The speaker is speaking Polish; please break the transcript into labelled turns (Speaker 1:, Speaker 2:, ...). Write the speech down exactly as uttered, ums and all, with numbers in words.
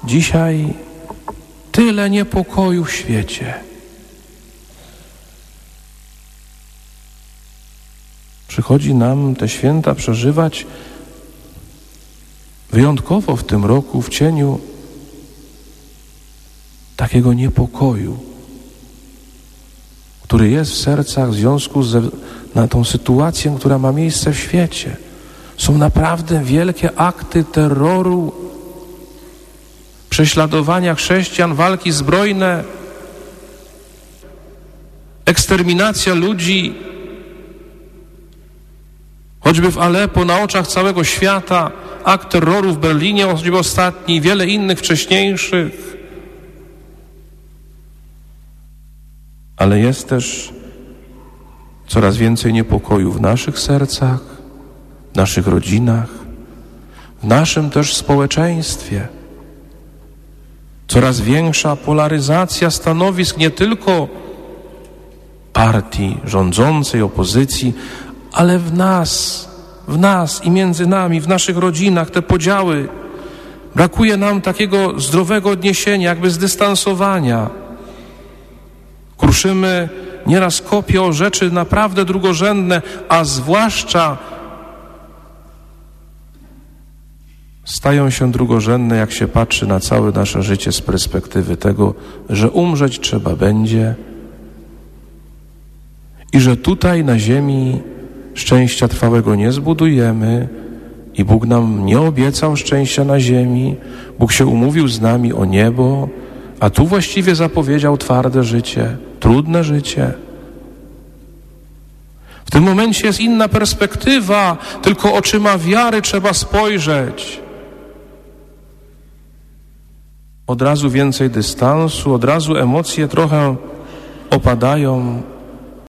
Speaker 1: Dzisiaj tyle niepokoju w świecie. Przychodzi nam te święta przeżywać wyjątkowo w tym roku w cieniu takiego niepokoju, który jest w sercach w związku z na tą sytuacją, która ma miejsce w świecie. Są naprawdę wielkie akty terroru, prześladowania chrześcijan, walki zbrojne, eksterminacja ludzi, choćby w Aleppo, na oczach całego świata, akt terroru w Berlinie, choćby ostatni, wiele innych wcześniejszych. Ale jest też coraz więcej niepokoju w naszych sercach, w naszych rodzinach, w naszym też społeczeństwie. Coraz większa polaryzacja stanowisk nie tylko partii rządzącej, opozycji, ale w nas, w nas i między nami, w naszych rodzinach, te podziały. Brakuje nam takiego zdrowego odniesienia, jakby zdystansowania. Kruszymy nieraz kopie o rzeczy naprawdę drugorzędne, a zwłaszcza stają się drugorzędne, jak się patrzy na całe nasze życie z perspektywy tego, że umrzeć trzeba będzie i że tutaj na ziemi szczęścia trwałego nie zbudujemy i Bóg nam nie obiecał szczęścia na ziemi. Bóg się umówił z nami o niebo, a tu właściwie zapowiedział twarde życie, trudne życie. W tym momencie jest inna perspektywa, tylko oczyma wiary trzeba spojrzeć. Od razu więcej dystansu, od razu emocje trochę opadają.